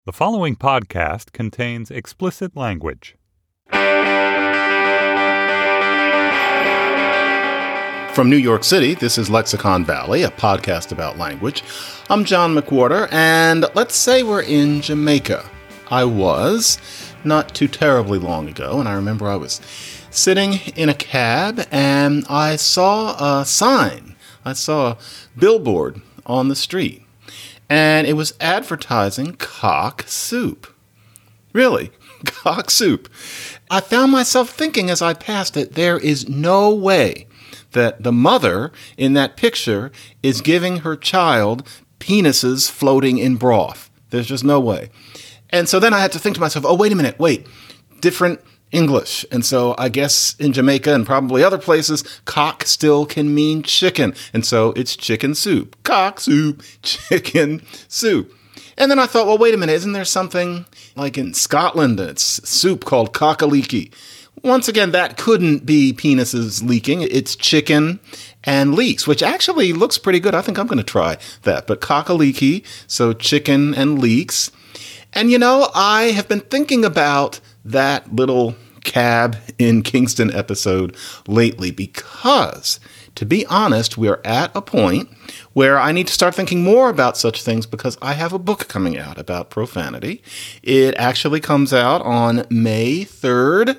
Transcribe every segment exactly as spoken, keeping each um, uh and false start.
The following podcast contains explicit language. From New York City, this is Lexicon Valley, a podcast about language. I'm John McWhorter, and let's say we're in Jamaica. I was, not too terribly long ago, and I remember I was sitting in a cab, and I saw a sign. I saw a billboard on the street. And it was advertising cock soup. Really, cock soup. I found myself thinking as I passed it, there is no way that the mother in that picture is giving her child penises floating in broth. There's just no way. And so then I had to think to myself, oh, wait a minute, wait, different English. And so I guess in Jamaica and probably other places, cock still can mean chicken. And so it's chicken soup. Cock soup, chicken soup. And then I thought, well, wait a minute, isn't there something like in Scotland, it's soup called cock-a-leekie? Once again, that couldn't be penises leaking. It's chicken and leeks, which actually looks pretty good. I think I'm going to try that. But cock-a-leekie, so chicken and leeks. And, you know, I have been thinking about that little cab in Kingston episode lately because, to be honest, we're at a point where I need to start thinking more about such things because I have a book coming out about profanity. It actually comes out on May third.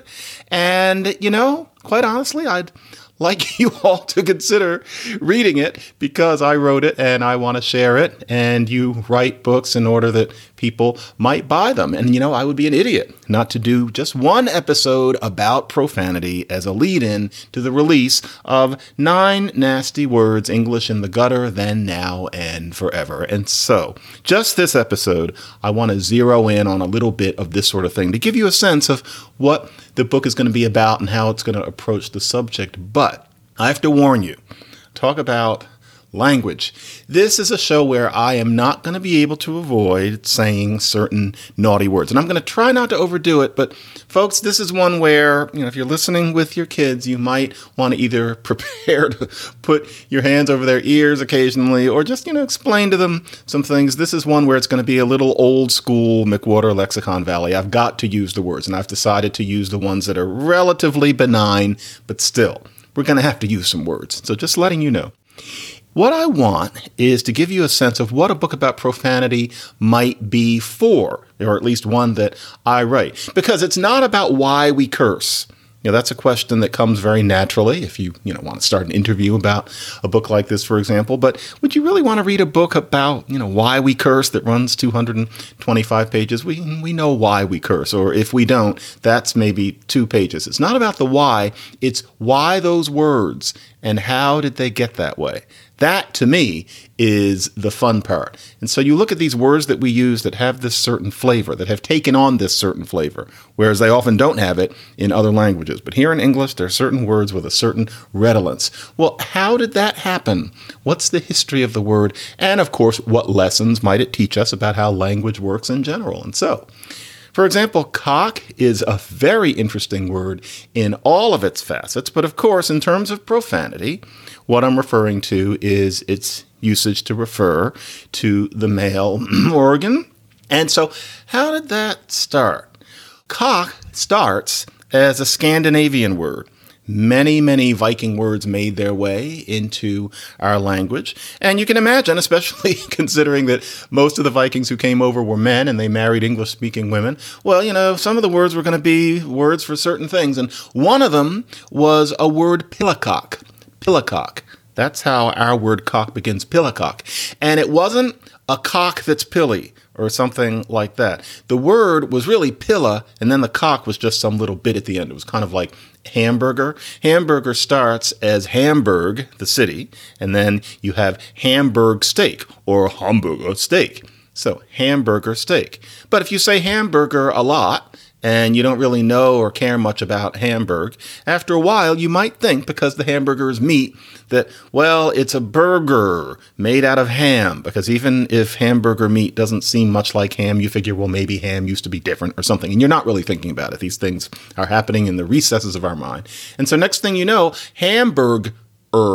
And, you know, quite honestly, I'd like you all to consider reading it because I wrote it and I want to share it. And you write books in order that people might buy them. And, you know, I would be an idiot not to do just one episode about profanity as a lead-in to the release of Nine Nasty Words, English in the Gutter, Then, Now, and Forever. And so, just this episode, I want to zero in on a little bit of this sort of thing to give you a sense of what the book is going to be about and how it's going to approach the subject. But I have to warn you, talk about language. This is a show where I am not going to be able to avoid saying certain naughty words. And I'm going to try not to overdo it. But folks, this is one where, you know, if you're listening with your kids, you might want to either prepare to put your hands over their ears occasionally or just, you know, explain to them some things. This is one where it's going to be a little old school McWhorter Lexicon Valley. I've got to use the words and I've decided to use the ones that are relatively benign, but still, we're going to have to use some words. So just letting you know. What I want is to give you a sense of what a book about profanity might be for, or at least one that I write, because it's not about why we curse. You know, that's a question that comes very naturally if you, you know, want to start an interview about a book like this, for example. But would you really want to read a book about, you know, why we curse that runs two hundred twenty-five pages? We we know why we curse, or if we don't, that's maybe two pages. It's not about the why, it's why those words and how did they get that way. That, to me, is the fun part. And so you look at these words that we use that have this certain flavor, that have taken on this certain flavor, whereas they often don't have it in other languages. But here in English, there are certain words with a certain redolence. Well, how did that happen? What's the history of the word? And, of course, what lessons might it teach us about how language works in general? And so, for example, cock is a very interesting word in all of its facets. But, of course, in terms of profanity, what I'm referring to is its usage to refer to the male organ. And so how did that start? Cock starts as a Scandinavian word. Many, many Viking words made their way into our language. And you can imagine, especially considering that most of the Vikings who came over were men and they married English-speaking women. Well, you know, some of the words were going to be words for certain things. And one of them was a word pillacock. Pillacock. That's how our word cock begins, pillacock. And it wasn't a cock that's pilly or something like that. The word was really pilla, and then the cock was just some little bit at the end. It was kind of like hamburger. Hamburger starts as Hamburg, the city, and then you have Hamburg steak or Hamburger steak. So hamburger steak. But if you say hamburger a lot, and you don't really know or care much about Hamburg, after a while you might think, because the hamburger is meat, that, well, it's a burger made out of ham. Because even if hamburger meat doesn't seem much like ham, you figure, well, maybe ham used to be different or something. And you're not really thinking about it. These things are happening in the recesses of our mind. And so next thing you know, hamburger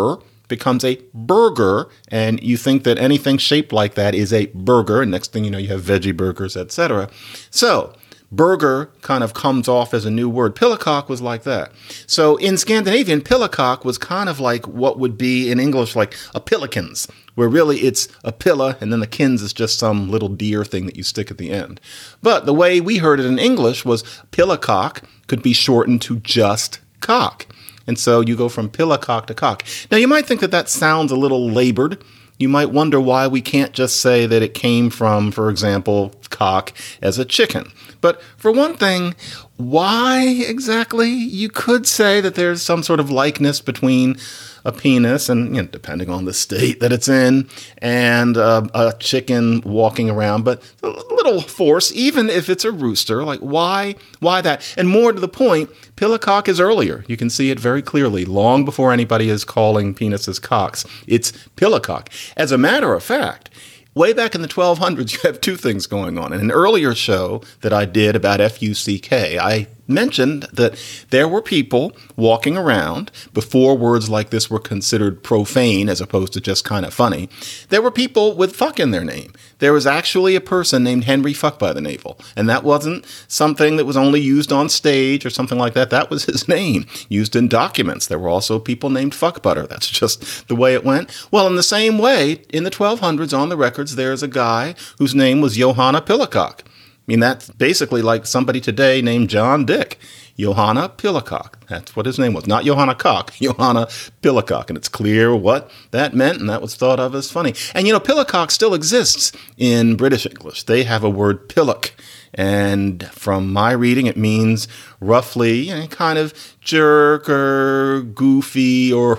becomes a burger, and you think that anything shaped like that is a burger, and next thing you know, you have veggie burgers, et cetera. So burger kind of comes off as a new word. Pillicock was like that. So in Scandinavian, pillicock was kind of like what would be in English like a pillikins, where really it's a pilla and then the kins is just some little deer thing that you stick at the end. But the way we heard it in English was pillicock could be shortened to just cock. And so you go from pillicock to cock. Now you might think that that sounds a little labored. You might wonder why we can't just say that it came from, for example, cock as a chicken. But for one thing, why exactly? You could say that there's some sort of likeness between a penis, and you know, depending on the state that it's in, and uh, a chicken walking around, but a little force, even if it's a rooster. Like, why? Why that? And more to the point, pillicock is earlier. You can see it very clearly, long before anybody is calling penises cocks. It's pillicock. As a matter of fact, way back in the twelve hundreds, you have two things going on. In an earlier show that I did about F U C K, I mentioned that there were people walking around before words like this were considered profane as opposed to just kind of funny. There were people with fuck in their name. There was actually a person named Henry Fuck by the Navel, and that wasn't something that was only used on stage or something like that. That was his name, used in documents. There were also people named Fuck Butter. That's just the way it went. Well, in the same way, in the twelve hundreds on the records, there's a guy whose name was Johanna Pillicock. I mean, that's basically like somebody today named John Dick. Johanna Pillicock. That's what his name was. Not Johanna Cock, Johanna Pillicock. And it's clear what that meant, and that was thought of as funny. And, you know, Pillicock still exists in British English. They have a word pillock. And from my reading, it means roughly you know, kind of jerk or goofy or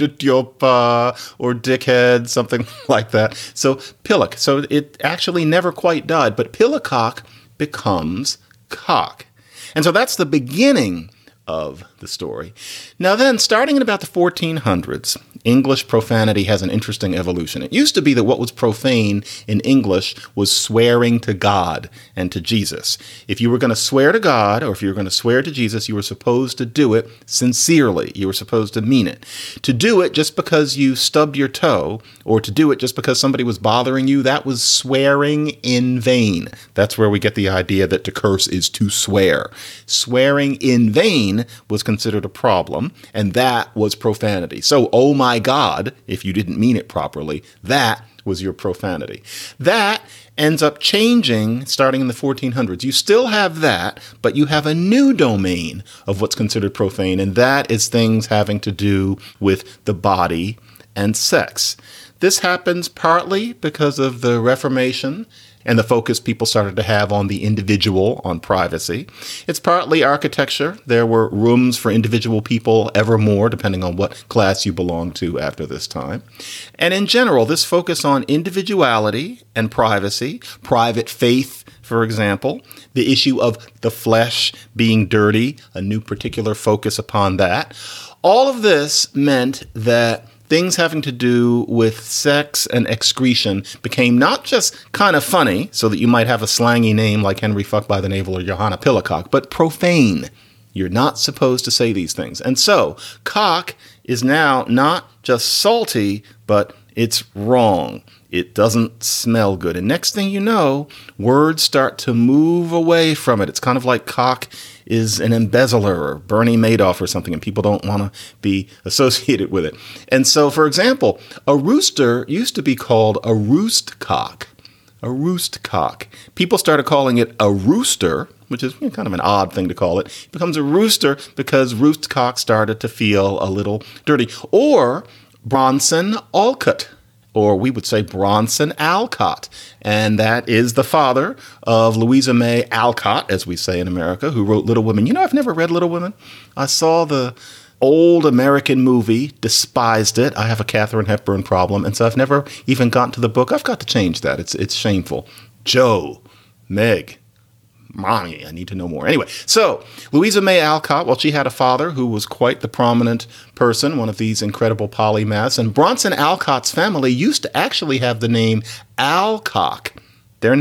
nidutyopa or dickhead, something like that. So pillock. So it actually never quite died, but pillicock becomes cock. And so that's the beginning of the story. Now then, starting in about the fourteen hundreds, English profanity has an interesting evolution. It used to be that what was profane in English was swearing to God and to Jesus. If you were going to swear to God or if you were going to swear to Jesus, you were supposed to do it sincerely. You were supposed to mean it. To do it just because you stubbed your toe or to do it just because somebody was bothering you, that was swearing in vain. That's where we get the idea that to curse is to swear. Swearing in vain was considered a problem, and that was profanity. So, oh my God, if you didn't mean it properly, that was your profanity. That ends up changing starting in the fourteen hundreds. You still have that, but you have a new domain of what's considered profane, and that is things having to do with the body and sex. This happens partly because of the Reformation and the focus people started to have on the individual, on privacy. It's partly architecture. There were rooms for individual people evermore, depending on what class you belong to after this time. And in general, this focus on individuality and privacy, private faith, for example, the issue of the flesh being dirty, a new particular focus upon that. All of this meant that things having to do with sex and excretion became not just kind of funny, so that you might have a slangy name like Henry Fuck by the Navel or Johanna Pillicock, but profane. You're not supposed to say these things. And so, cock is now not just salty, but it's wrong. It doesn't smell good. And next thing you know, words start to move away from it. It's kind of like cock is an embezzler or Bernie Madoff or something, and people don't want to be associated with it. And so, for example, a rooster used to be called a roost cock. A roost cock. People started calling it a rooster, which is you know, kind of an odd thing to call it. It becomes a rooster because roost cock started to feel a little dirty. Or Bronson Alcott, or we would say Bronson Alcott. And that is the father of Louisa May Alcott, as we say in America, who wrote Little Women. You know, I've never read Little Women. I saw the old American movie, despised it. I have a Katharine Hepburn problem, and so I've never even gotten to the book. I've got to change that. It's it's shameful. Joe, Meg, Mommy, I need to know more. Anyway, so Louisa May Alcott, well, she had a father who was quite the prominent person, one of these incredible polymaths. And Bronson Alcott's family used to actually have the name Alcock. Their name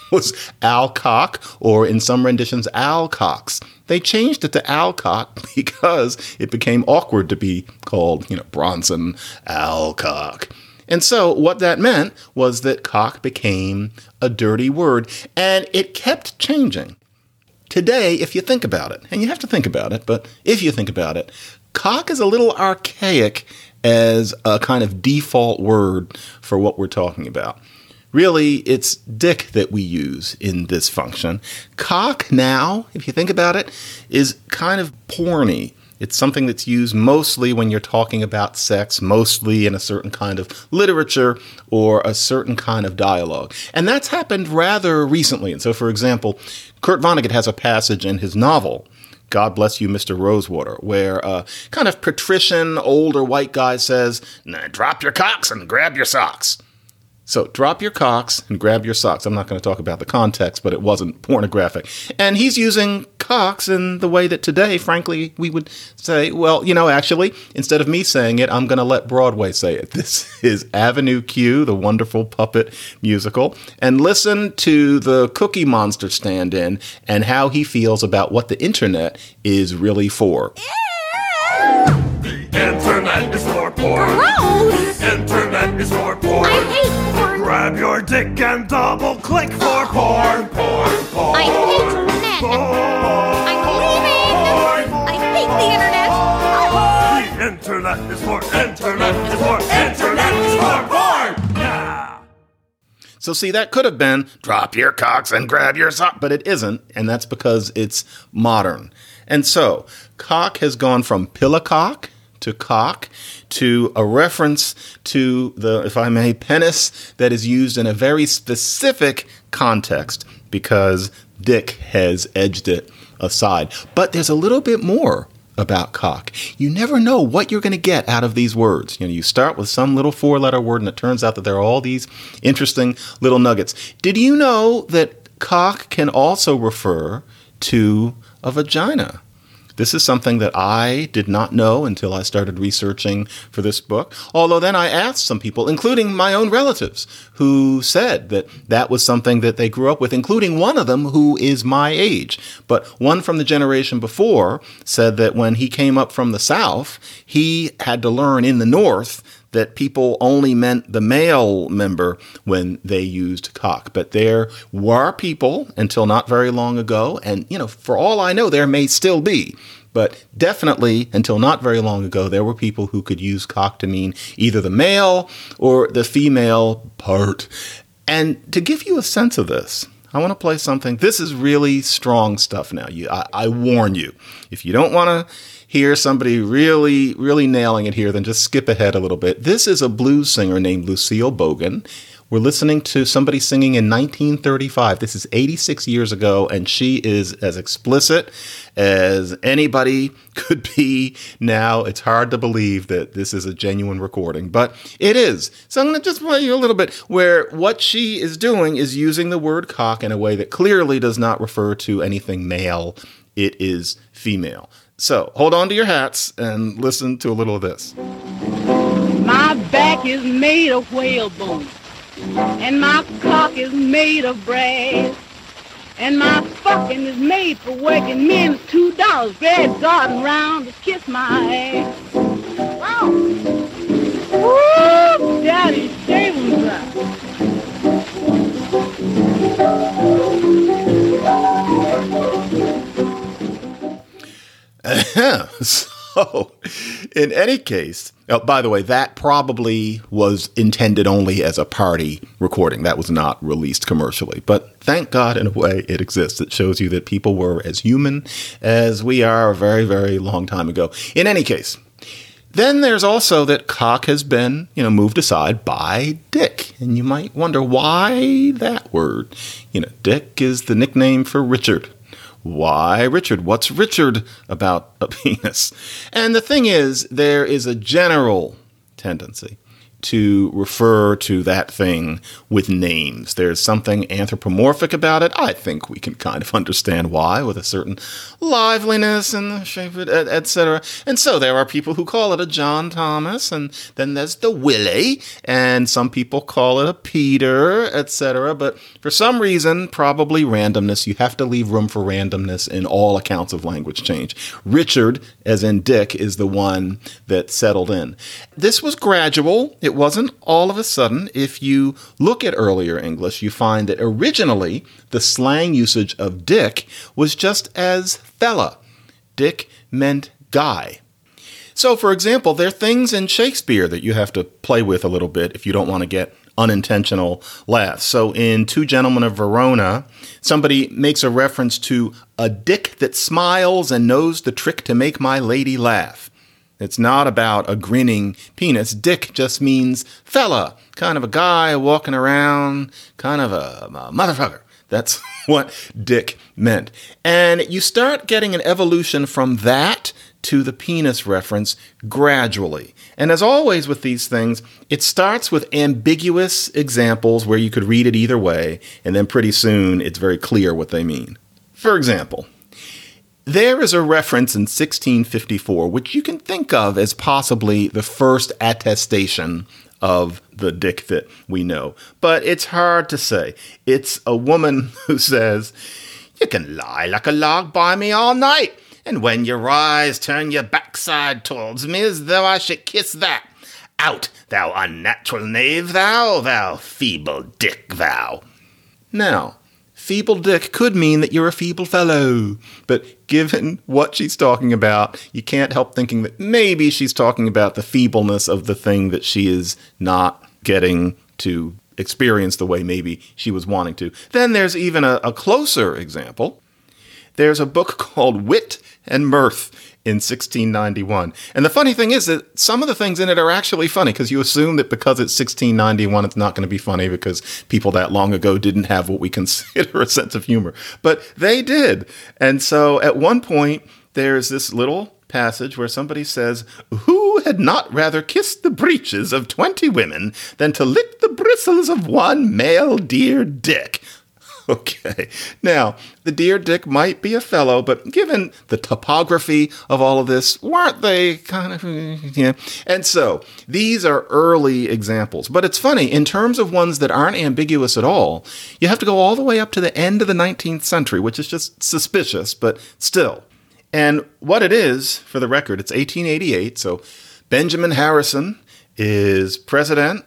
was Alcock, or in some renditions, Alcox. They changed it to Alcock because it became awkward to be called, you know, Bronson Alcock. And so what that meant was that cock became a dirty word, and it kept changing. Today, if you think about it, and you have to think about it, but if you think about it, cock is a little archaic as a kind of default word for what we're talking about. Really, it's dick that we use in this function. Cock now, if you think about it, is kind of porny. It's something that's used mostly when you're talking about sex, mostly in a certain kind of literature or a certain kind of dialogue. And that's happened rather recently. And so, for example, Kurt Vonnegut has a passage in his novel, God Bless You, Mister Rosewater, where a kind of patrician, older white guy says, nah, drop your cocks and grab your socks. So drop your cocks and grab your socks. I'm not going to talk about the context, but it wasn't pornographic. And he's using cocks in the way that today, frankly, we would say, well, you know, actually, instead of me saying it, I'm going to let Broadway say it. This is Avenue Q, the wonderful puppet musical. And listen to the Cookie Monster stand-in and how he feels about what the internet is really for. The internet is for porn. Gross! The internet is for porn. I hate porn. Grab your dick and double click for porn, porn, porn. I hate men. Porn. I'm leaving. I hate the internet. Oh. The internet is for internet is for internet is for porn. Yeah. So see, that could have been drop your cocks and grab your sock, but it isn't, and that's because it's modern. And so, cock has gone from pillicock to cock to a reference to the, if I may, penis that is used in a very specific context because dick has edged it aside. But there's a little bit more about cock. You never know what you're going to get out of these words. You know, you start with some little four-letter word, and it turns out that there are all these interesting little nuggets. Did you know that cock can also refer to a vagina? This is something that I did not know until I started researching for this book. Although then I asked some people, including my own relatives, who said that that was something that they grew up with, including one of them who is my age. But one from the generation before said that when he came up from the South, he had to learn in the North that people only meant the male member when they used cock. But there were people until not very long ago, and, you know, for all I know, there may still be, but definitely until not very long ago, there were people who could use cock to mean either the male or the female part. And to give you a sense of this, I want to play something. This is really strong stuff now. You, I, I warn you, if you don't want to hear somebody really, really nailing it here, then just skip ahead a little bit. This is a blues singer named Lucille Bogan. We're listening to somebody singing in nineteen thirty-five. This is eighty-six years ago, and she is as explicit as anybody could be now. It's hard to believe that this is a genuine recording, but it is. So I'm going to just play you a little bit where what she is doing is using the word cock in a way that clearly does not refer to anything male. It is female. So hold on to your hats and listen to a little of this. My back is made of whalebone, and my cock is made of brass, and my fucking is made for working men's two dollars red garden round to kiss my ass. Wow. Woo, daddy, shaving dry. So, in any case, oh, by the way, that probably was intended only as a party recording. That was not released commercially. But thank God, in a way, it exists. It shows you that people were as human as we are a very, very long time ago. In any case, then there's also that cock has been, you know, moved aside by dick. And you might wonder why that word. You know, dick is the nickname for Richard. Why Richard? What's Richard about a penis? And the thing is, there is a general tendency to refer to that thing with names. There's something anthropomorphic about it. I think we can kind of understand why, with a certain liveliness and the shape of it, et cetera. And so there are people who call it a John Thomas, and then there's the Willie, and some people call it a Peter, et cetera. But for some reason, probably randomness, you have to leave room for randomness in all accounts of language change. Richard, as in Dick, is the one that settled in. This was gradual. It wasn't all of a sudden. If you look at earlier English, you find that originally the slang usage of Dick was just as fella. Dick meant guy. So, for example, there are things in Shakespeare that you have to play with a little bit if you don't want to get unintentional laughs. So in Two Gentlemen of Verona, somebody makes a reference to a dick that smiles and knows the trick to make my lady laugh. It's not about a grinning penis. Dick just means fella, kind of a guy walking around, kind of a, a motherfucker. That's what Dick meant. And you start getting an evolution from that to the penis reference gradually. And as always with these things, it starts with ambiguous examples where you could read it either way, and then pretty soon it's very clear what they mean. For example, there is a reference in sixteen fifty-four, which you can think of as possibly the first attestation of the Dick that we know. But it's hard to say. It's a woman who says, "You can lie like a log by me all night, and when you rise, turn your backside towards me as though I should kiss that. Out, thou unnatural knave, thou, thou feeble dick, thou." Now, feeble dick could mean that you're a feeble fellow, but given what she's talking about, you can't help thinking that maybe she's talking about the feebleness of the thing that she is not getting to experience the way maybe she was wanting to. Then there's even a, a closer example. There's a book called Wit and Mirth in sixteen ninety-one. And the funny thing is that some of the things in it are actually funny, because you assume that because it's sixteen ninety-one, it's not going to be funny because people that long ago didn't have what we consider a sense of humor. But they did. And so at one point, there's this little passage where somebody says, "Who had not rather kissed the breeches of twenty women than to lick the bristles of one male dear dick?" Okay. Now, the dear Dick might be a fellow, but given the topography of all of this, weren't they kind of, yeah. And so these are early examples. But it's funny, in terms of ones that aren't ambiguous at all, you have to go all the way up to the end of the nineteenth century, which is just suspicious, but still. And what it is, for the record, it's eighteen eighty-eight. So Benjamin Harrison is president.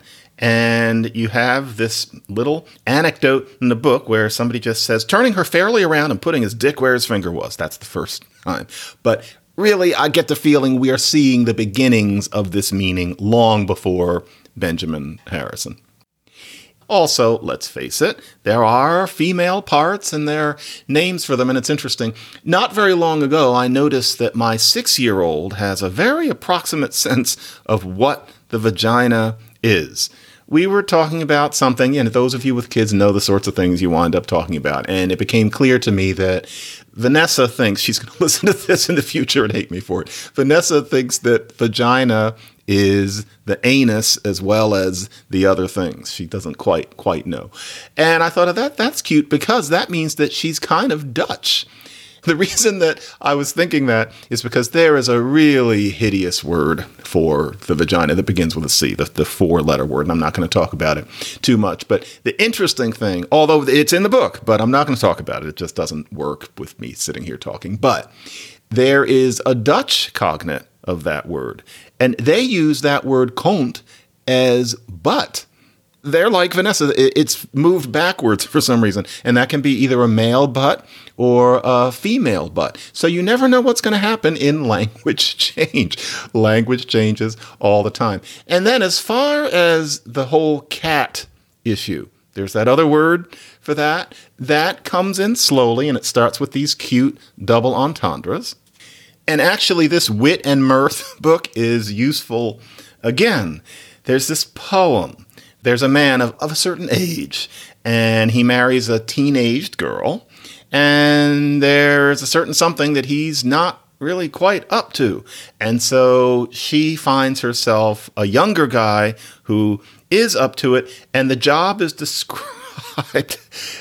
And you have this little anecdote in the book where somebody just says, turning her fairly around and putting his dick where his finger was. That's the first time. But really, I get the feeling we are seeing the beginnings of this meaning long before Benjamin Harrison. Also, let's face it, there are female parts and there are names for them, and it's interesting. Not very long ago, I noticed that my six-year-old has a very approximate sense of what the vagina is. We were talking about something, and those of you with kids know the sorts of things you wind up talking about. And it became clear to me that Vanessa thinks, she's going to listen to this in the future and hate me for it. Vanessa thinks that vagina is the anus as well as the other things. She doesn't quite, quite know. And I thought of that, that's cute because that means that she's kind of Dutch. The reason that I was thinking that is because there is a really hideous word for the vagina that begins with a C, the, the four-letter word, and I'm not going to talk about it too much. But the interesting thing, although it's in the book, but I'm not going to talk about it. It just doesn't work with me sitting here talking. But there is a Dutch cognate of that word, and they use that word kont as butt. They're like Vanessa. It's moved backwards for some reason. And that can be either a male butt or a female butt. So you never know what's going to happen in language change. Language changes all the time. And then as far as the whole cat issue, there's that other word for that. That comes in slowly, and it starts with these cute double entendres. And actually, this Wit and Mirth book is useful. Again, there's this poem. There's a man of, of a certain age, and he marries a teenaged girl, and there's a certain something that he's not really quite up to. And so she finds herself a younger guy who is up to it, and the job is described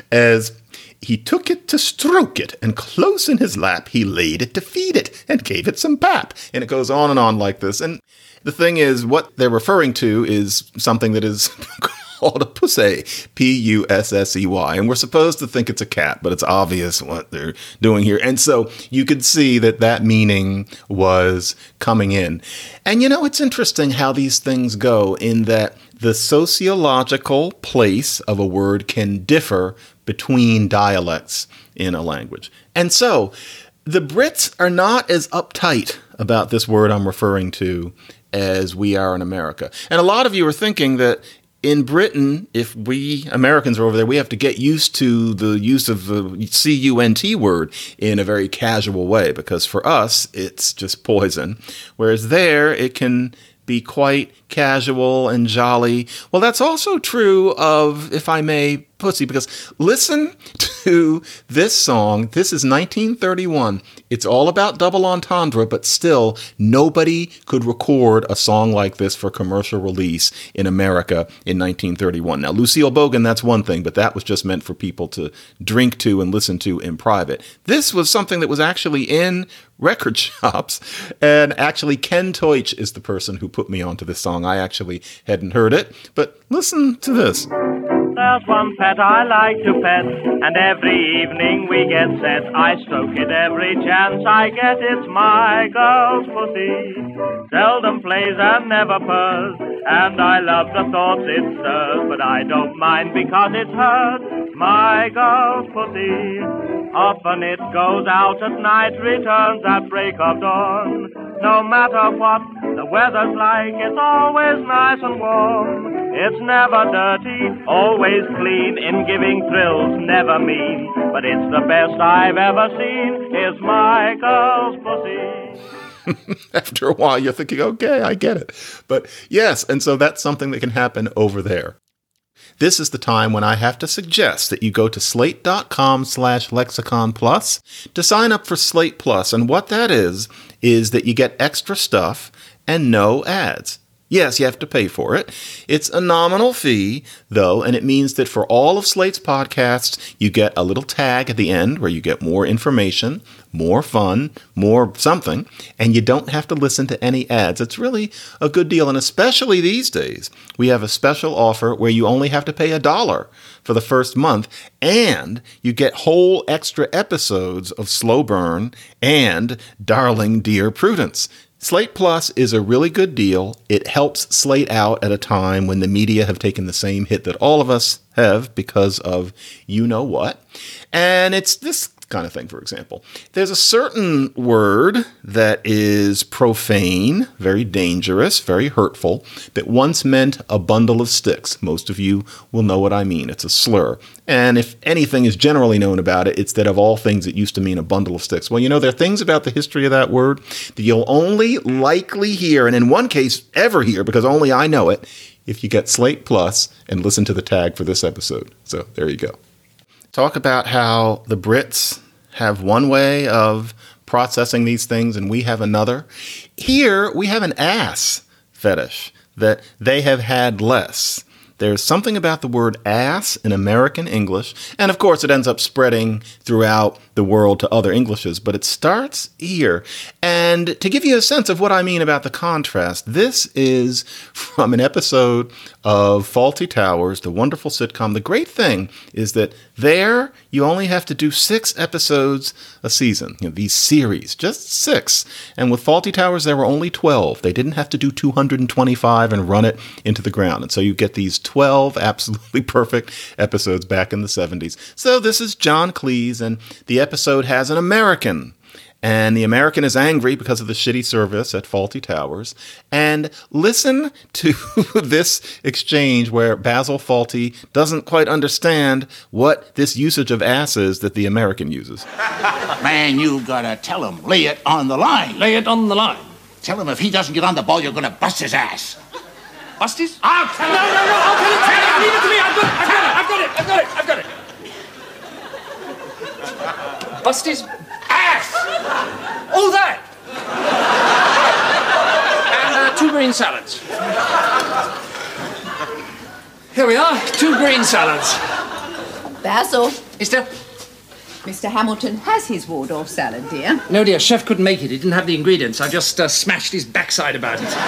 as he took it to stroke it, and close in his lap he laid it to feed it, and gave it some pap. And it goes on and on like this. And the thing is, what they're referring to is something that is called a pussy, P U S S E Y. And we're supposed to think it's a cat, but it's obvious what they're doing here. And so you could see that that meaning was coming in. And you know, it's interesting how these things go in that the sociological place of a word can differ between dialects in a language. And so the Brits are not as uptight about this word I'm referring to as we are in America. And a lot of you are thinking that in Britain, if we Americans are over there, we have to get used to the use of the C U N T word in a very casual way, because for us, it's just poison. Whereas there, it can be quite casual and jolly. Well, that's also true of, if I may, pussy, because listen to this song. This is nineteen thirty-one. It's all about double entendre, but still, nobody could record a song like this for commercial release in America in nineteen thirty-one. Now, Lucille Bogan, that's one thing, but that was just meant for people to drink to and listen to in private. This was something that was actually in record shops, and actually Ken Teutsch is the person who put me onto this song. I actually hadn't heard it, but listen to this. There's one pet I like to pet, and every evening we get set. I stroke it every chance I get. It's my girl's pussy. Seldom plays and never purrs, and I love the thoughts it stirs, but I don't mind because it's hers, my girl's pussy. Often it goes out at night, returns at break of dawn. No matter what the weather's like, it's always nice and warm. It's never dirty, always clean, in giving thrills, never mean. But it's the best I've ever seen, is my girl's pussy. After a while, you're thinking, okay, I get it. But yes, and so that's something that can happen over there. This is the time when I have to suggest that you go to slate.com slash lexicon plus to sign up for Slate Plus. And what that is, is that you get extra stuff and no ads. Yes, you have to pay for it. It's a nominal fee, though, and it means that for all of Slate's podcasts, you get a little tag at the end where you get more information, more fun, more something, and you don't have to listen to any ads. It's really a good deal, and especially these days, we have a special offer where you only have to pay a dollar for the first month, and you get whole extra episodes of Slow Burn and Darling Dear Prudence. Slate Plus is a really good deal. It helps Slate out at a time when the media have taken the same hit that all of us have because of you know what. And it's this kind of thing, for example. There's a certain word that is profane, very dangerous, very hurtful, that once meant a bundle of sticks. Most of you will know what I mean. It's a slur. And if anything is generally known about it, it's that of all things it used to mean a bundle of sticks. Well, you know, there are things about the history of that word that you'll only likely hear, and in one case ever hear, because only I know it, if you get Slate Plus and listen to the tag for this episode. So there you go. Talk about how the Brits have one way of processing these things and we have another. Here, we have an ass fetish that they have had less. There's something about the word ass in American English, and of course it ends up spreading throughout the world to other Englishes, but it starts here. And to give you a sense of what I mean about the contrast, this is from an episode of Fawlty Towers, the wonderful sitcom. The great thing is that there you only have to do six episodes a season, you know, these series, just six. And with Fawlty Towers, there were only twelve. They didn't have to do two hundred twenty-five and run it into the ground. And so you get these twelve absolutely perfect episodes back in the seventies. So this is John Cleese, and the episode has an American. And the American is angry because of the shitty service at Fawlty Towers. And listen to this exchange where Basil Fawlty doesn't quite understand what this usage of ass is that the American uses. Man, you gotta tell him, lay it on the line. Lay it on the line. Tell him if he doesn't get on the ball, you're gonna bust his ass. Bust his? I'll tell him. No, no, no, I'll tell him. Tell him. Leave it to me. I've got it. I've got it. I've got it. I've got it. I've got it. Bust his Ass! Oh, that! two green salads. Here we are, two green salads. Basil. Esther? Mister Hamilton has his Waldorf salad, dear. No, dear, chef couldn't make it. He didn't have the ingredients. I just uh, smashed his backside about it.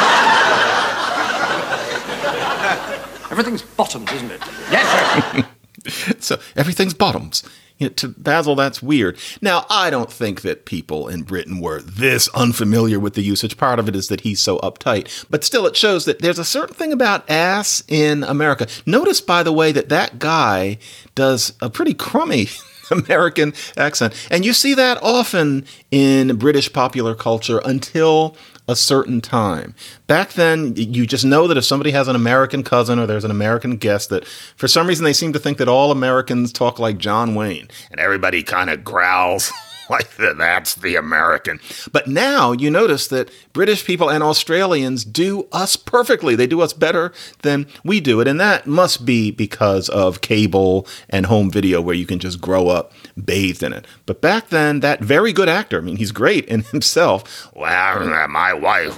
Everything's bottoms, isn't it? Yes, sir. So everything's bottoms. You know, to Basil, that's weird. Now, I don't think that people in Britain were this unfamiliar with the usage. Part of it is that he's so uptight. But still, it shows that there's a certain thing about ass in America. Notice, by the way, that that guy does a pretty crummy American accent. And you see that often in British popular culture until a certain time. Back then, you just know that if somebody has an American cousin or there's an American guest, that for some reason they seem to think that all Americans talk like John Wayne. And everybody kind of growls like that. That's the American. But now you notice that British people and Australians do us perfectly. They do us better than we do it. And that must be because of cable and home video where you can just grow up bathed in it. But back then, that very good actor, I mean, he's great in himself. Well, my wife,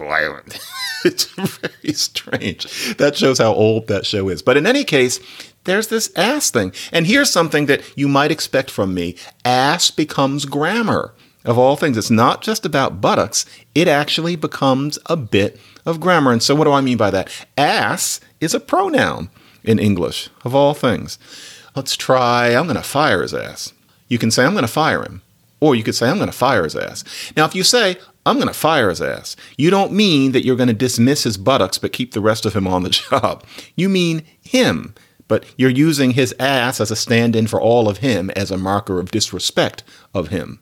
it's very strange. That shows how old that show is. But in any case, there's this ass thing. And here's something that you might expect from me. Ass becomes grammar. Of all things, it's not just about buttocks. It actually becomes a bit of grammar. And so what do I mean by that? Ass is a pronoun in English, of all things. Let's try, I'm going to fire his ass. You can say, I'm going to fire him. Or you could say, I'm going to fire his ass. Now, if you say, I'm going to fire his ass, you don't mean that you're going to dismiss his buttocks but keep the rest of him on the job. You mean him. But you're using his ass as a stand-in for all of him as a marker of disrespect of him.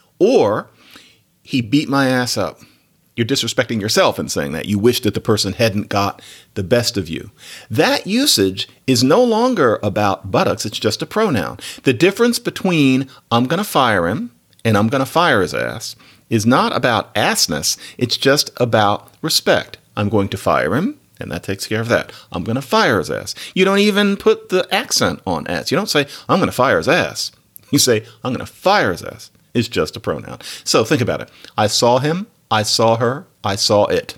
Or, he beat my ass up. You're disrespecting yourself in saying that. You wish that the person hadn't got the best of you. That usage is no longer about buttocks. It's just a pronoun. The difference between I'm going to fire him and I'm going to fire his ass is not about assness. It's just about respect. I'm going to fire him. And that takes care of that. I'm going to fire his ass. You don't even put the accent on ass. You don't say, I'm going to fire his ass. You say, I'm going to fire his ass. It's just a pronoun. So think about it. I saw him. I saw her. I saw it.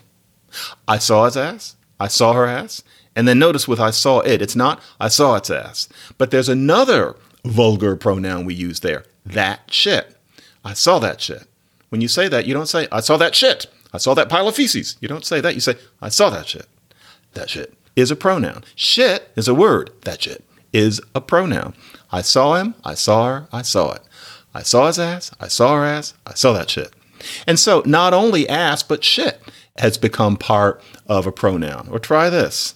I saw his ass. I saw her ass. And then notice with I saw it, it's not I saw its ass. But there's another vulgar pronoun we use there. That shit. I saw that shit. When you say that, you don't say, I saw that shit. I saw that pile of feces. You don't say that. You say, I saw that shit. That shit is a pronoun. Shit is a word. That shit is a pronoun. I saw him. I saw her. I saw it. I saw his ass. I saw her ass. I saw that shit. And so not only ass, but shit has become part of a pronoun. Or try this.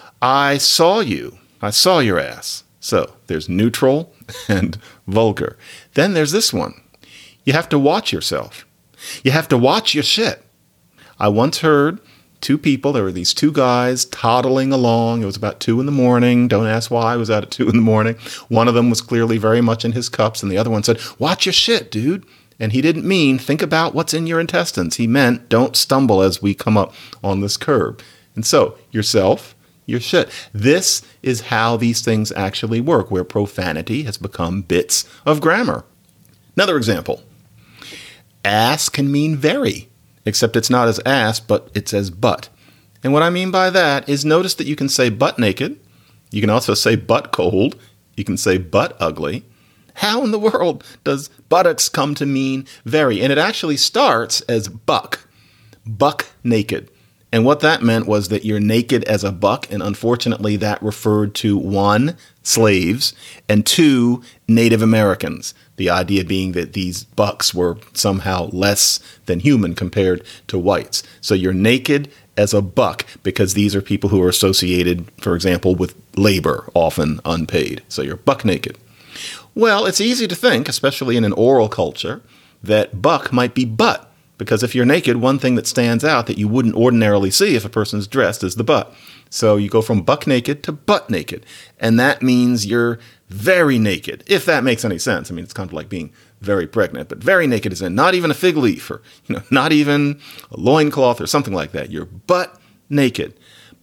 I saw you. I saw your ass. So there's neutral and vulgar. Then there's this one. You have to watch yourself. You have to watch your shit. I once heard two people, there were these two guys toddling along. It was about two in the morning. Don't ask why I was out at two in the morning. One of them was clearly very much in his cups, and the other one said, watch your shit, dude. And he didn't mean think about what's in your intestines. He meant don't stumble as we come up on this curb. And so, yourself, your shit. This is how these things actually work, where profanity has become bits of grammar. Another example. Ass can mean very. Except it's not as ass, but it's as butt. And what I mean by that is notice that you can say butt naked. You can also say butt cold. You can say butt ugly. How in the world does buttocks come to mean very? And it actually starts as buck. Buck naked. And what that meant was that you're naked as a buck. And unfortunately, that referred to one, slaves, and two, Native Americans. The idea being that these bucks were somehow less than human compared to whites. So you're naked as a buck because these are people who are associated, for example, with labor, often unpaid. So you're buck naked. Well, it's easy to think, especially in an oral culture, that buck might be butt. Because if you're naked, one thing that stands out that you wouldn't ordinarily see if a person's dressed is the butt. So you go from buck naked to butt naked. And that means you're very naked, if that makes any sense. I mean, it's kind of like being very pregnant, but very naked is in not even a fig leaf or, you know, not even a loincloth or something like that. You're butt naked.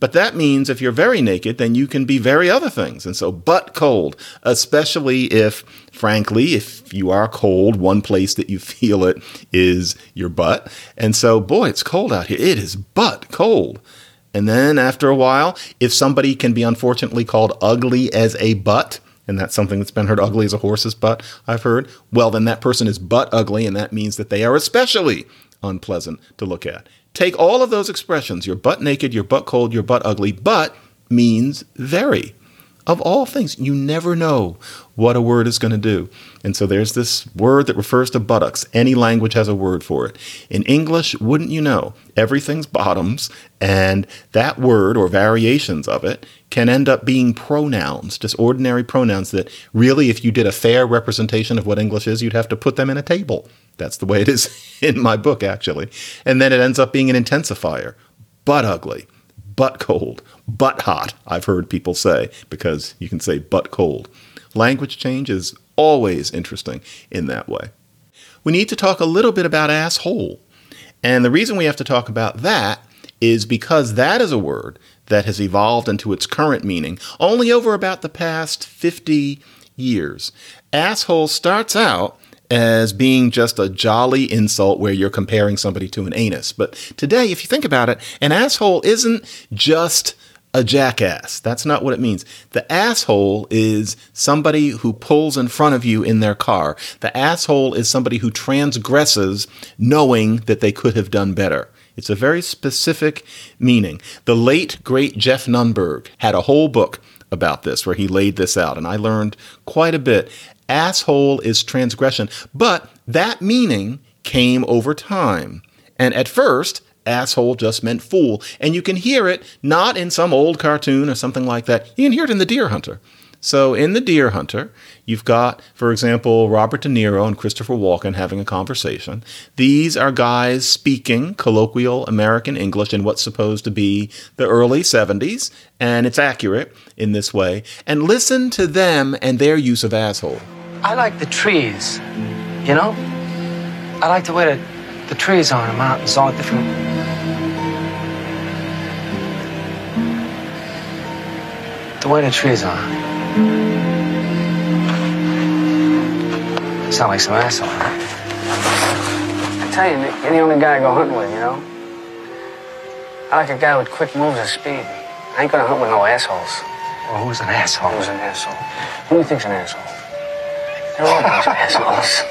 But that means if you're very naked, then you can be very other things. And so butt cold, especially if, frankly, if you are cold, one place that you feel it is your butt. And so, boy, it's cold out here. It is butt cold. And then after a while, if somebody can be unfortunately called ugly as a butt, and that's something that's been heard, ugly as a horse's butt, I've heard, well, then that person is butt ugly, and that means that they are especially unpleasant to look at. Take all of those expressions, you're butt naked, you're butt cold, you're butt ugly. Butt means very. Of all things, you never know what a word is going to do. And so there's this word that refers to buttocks. Any language has a word for it. In English, wouldn't you know, everything's bottoms, and that word or variations of it can end up being pronouns, just ordinary pronouns that really, if you did a fair representation of what English is, you'd have to put them in a table. That's the way it is in my book, actually. And then it ends up being an intensifier. Butt ugly, butt cold, butt hot, I've heard people say, because you can say butt cold. Language change is always interesting in that way. We need to talk a little bit about asshole. And the reason we have to talk about that is because that is a word that has evolved into its current meaning only over about the past fifty years. Asshole starts out as being just a jolly insult where you're comparing somebody to an anus. But today, if you think about it, an asshole isn't just a jackass. That's not what it means. The asshole is somebody who pulls in front of you in their car. The asshole is somebody who transgresses knowing that they could have done better. It's a very specific meaning. The late, great Jeff Nunberg had a whole book about this where he laid this out, and I learned quite a bit. Asshole is transgression, but that meaning came over time. And at first, asshole just meant fool. And you can hear it not in some old cartoon or something like that. You can hear it in The Deer Hunter. So in The Deer Hunter, you've got, for example, Robert De Niro and Christopher Walken having a conversation. These are guys speaking colloquial American English in what's supposed to be the early seventies, and it's accurate in this way. And listen to them and their use of asshole. I like the trees, you know? I like the way the, the trees are in the mountains, all different. The way the trees are. Sound like some asshole, right? I tell you, Nick, you're the only guy I go hunting with, you know? I like a guy with quick moves and speed. I ain't gonna hunt with no assholes. Well, who's an asshole? Who's an asshole? Who do you think's an asshole? They're all bunch of assholes.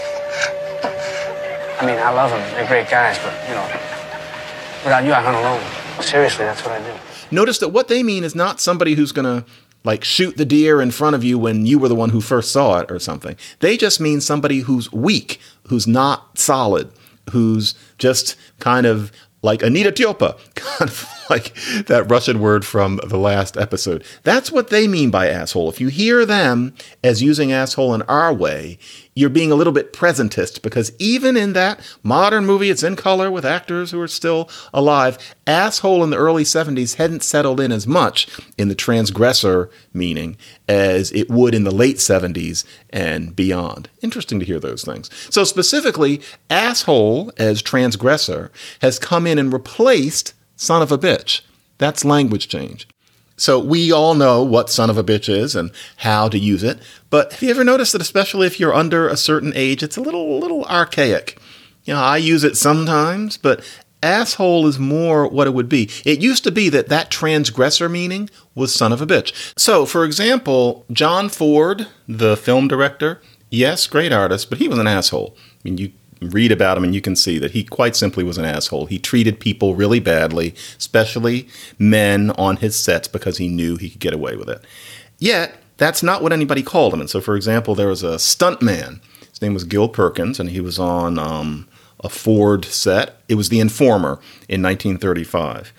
I mean, I love them. They're great guys, but, you know, without you, I hunt alone. Seriously, that's what I do. Notice that what they mean is not somebody who's gonna like shoot the deer in front of you when you were the one who first saw it or something. They just mean somebody who's weak, who's not solid, who's just kind of like Anita Tyopa, kind of like that Russian word from the last episode. That's what they mean by asshole. If you hear them as using asshole in our way, you're being a little bit presentist, because even in that modern movie, it's in color with actors who are still alive, asshole in the early seventies hadn't settled in as much in the transgressor meaning as it would in the late seventies and beyond. Interesting to hear those things. So specifically, asshole as transgressor has come in and replaced son of a bitch. That's language change. So we all know what son of a bitch is and how to use it. But have you ever noticed that especially if you're under a certain age, it's a little, little archaic? You know, I use it sometimes, but asshole is more what it would be. It used to be that that transgressor meaning was son of a bitch. So, for example, John Ford, the film director, yes, great artist, but he was an asshole. I mean, you read about him and you can see that he quite simply was an asshole. He treated people really badly, especially men on his sets, because he knew he could get away with it. Yet, that's not what anybody called him. And so, for example, there was a stuntman. His name was Gil Perkins, and he was on um, a Ford set. It was The Informer in nineteen thirty-five.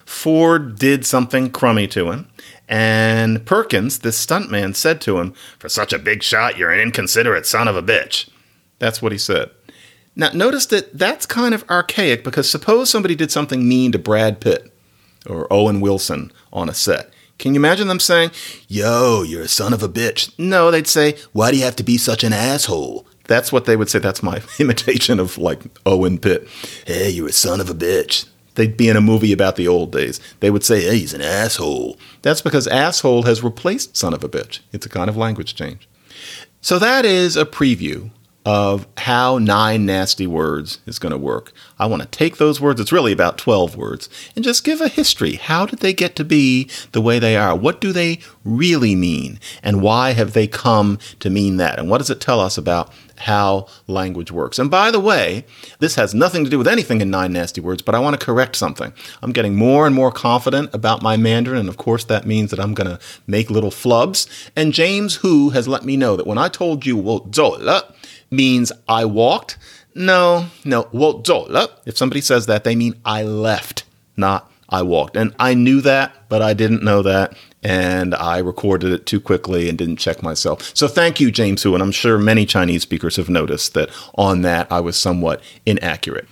Ford did something crummy to him, and Perkins, this stuntman, said to him, "For such a big shot, you're an inconsiderate son of a bitch." That's what he said. Now, notice that that's kind of archaic, because suppose somebody did something mean to Brad Pitt or Owen Wilson on a set. Can you imagine them saying, "Yo, you're a son of a bitch"? No, they'd say, "Why do you have to be such an asshole?" That's what they would say. That's my imitation of like Owen Pitt. "Hey, you're a son of a bitch." they'd be in a movie about the old days. They would say, hey, he's an asshole. That's because asshole has replaced son of a bitch. It's a kind of language change. So that is a preview of how nine nasty words is going to work. I want to take those words, it's really about twelve words, and just give a history. How did they get to be the way they are? What do they really mean? And why have they come to mean that? And what does it tell us about how language works? And by the way, this has nothing to do with anything in Nine Nasty Words, but I want to correct something. I'm getting more and more confident about my Mandarin, and of course that means that I'm going to make little flubs. And James Hu has let me know that when I told you, well, zola means I walked. No, no, well, zola. If somebody says that, they mean I left, not I walked. And I knew that, but I didn't know that. And I recorded it too quickly and didn't check myself. So thank you, James Hu. And I'm sure many Chinese speakers have noticed that on that I was somewhat inaccurate.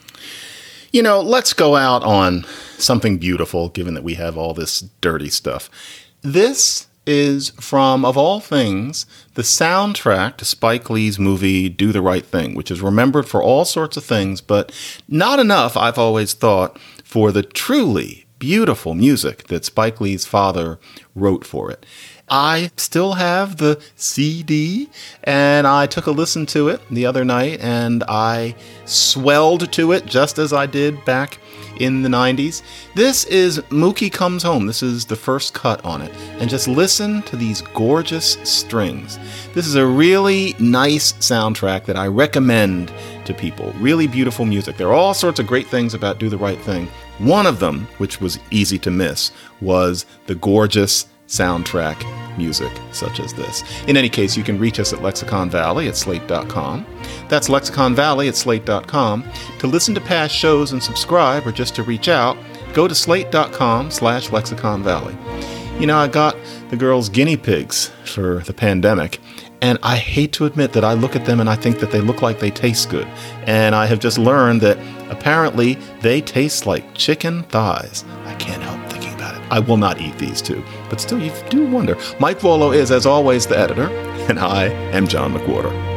You know, let's go out on something beautiful, given that we have all this dirty stuff. This is from, of all things, the soundtrack to Spike Lee's movie Do the Right Thing, which is remembered for all sorts of things, but not enough, I've always thought, for the truly beautiful music that Spike Lee's father wrote for it. I still have the C D, and I took a listen to it the other night, and I swelled to it just as I did back in the nineties. This is Mookie Comes Home. This is the first cut on it. And just listen to these gorgeous strings. This is a really nice soundtrack that I recommend to people. Really beautiful music. There are all sorts of great things about Do the Right Thing. One of them, which was easy to miss, was the gorgeous soundtrack music such as this. In any case, you can reach us at Lexicon Valley at slate dot com. That's Lexicon Valley at slate dot com. To listen to past shows and subscribe, or just to reach out, go to slate dot com slash Lexicon Valley. You know, I got the girls guinea pigs for the pandemic, and I hate to admit that I look at them and I think that they look like they taste good. And I have just learned that apparently they taste like chicken thighs. I can't help thinking about it. I will not eat these two, but still you do wonder. Mike Volo is, as always, the editor, and I am John McWhorter.